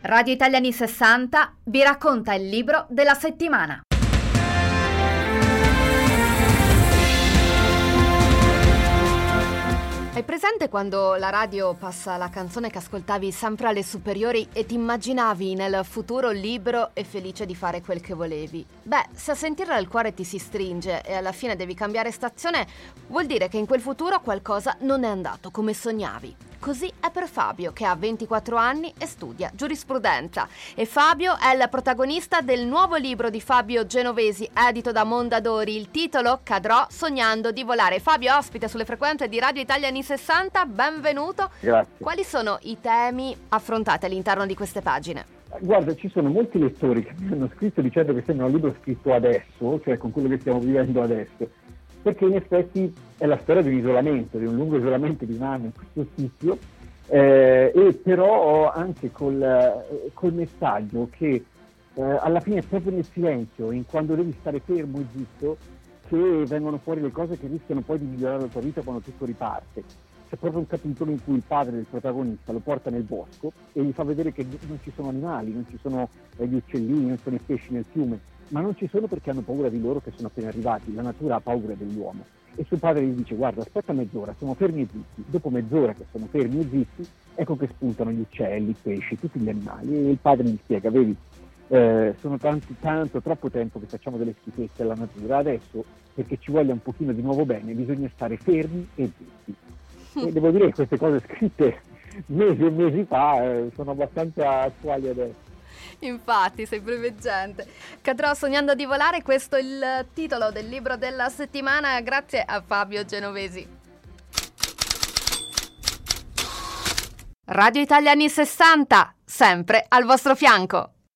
Radio Italia anni 60 vi racconta il libro della settimana. Hai presente quando la radio passa la canzone che ascoltavi sempre alle superiori e ti immaginavi nel futuro libero e felice di fare quel che volevi? Beh, se a sentirla il cuore ti si stringe e alla fine devi cambiare stazione, vuol dire che in quel futuro qualcosa non è andato come sognavi. Così è per Fabio, che ha 24 anni e studia giurisprudenza. E Fabio è il protagonista del nuovo libro di Fabio Genovesi, edito da Mondadori. Il titolo: Cadrò sognando di volare. Fabio, ospite sulle frequenze di Radio Italia anni 60, benvenuto. Grazie. Quali sono i temi affrontati all'interno di queste pagine? Guarda, ci sono molti lettori che mi hanno scritto dicendo che sembra un libro scritto adesso, cioè con quello che stiamo vivendo adesso, perché in effetti è la storia di un isolamento, di un lungo isolamento di un anno in questo sitio, e però anche col messaggio che alla fine è proprio nel silenzio, in quando devi stare fermo e zitto, che vengono fuori le cose che rischiano poi di migliorare la tua vita quando tutto riparte. C'è proprio un capitolo in cui il padre del protagonista lo porta nel bosco e gli fa vedere che non ci sono animali, non ci sono gli uccellini, non sono i pesci nel fiume, ma non ci sono perché hanno paura di loro che sono appena arrivati. La natura ha paura dell'uomo. E suo padre gli dice: guarda, aspetta mezz'ora, sono fermi e zitti. Dopo mezz'ora che sono fermi e zitti, ecco che spuntano gli uccelli, i pesci, tutti gli animali. E il padre gli spiega: vedi, sono troppo tempo che facciamo delle schifezze alla natura, adesso perché ci voglia un pochino di nuovo bene bisogna stare fermi e zitti. E devo dire che queste cose scritte mesi e mesi fa sono abbastanza attuali adesso. Infatti, sei preveggente. Cadrò sognando di volare, questo è il titolo del libro della settimana, grazie a Fabio Genovesi. Radio Italia anni 60, sempre al vostro fianco.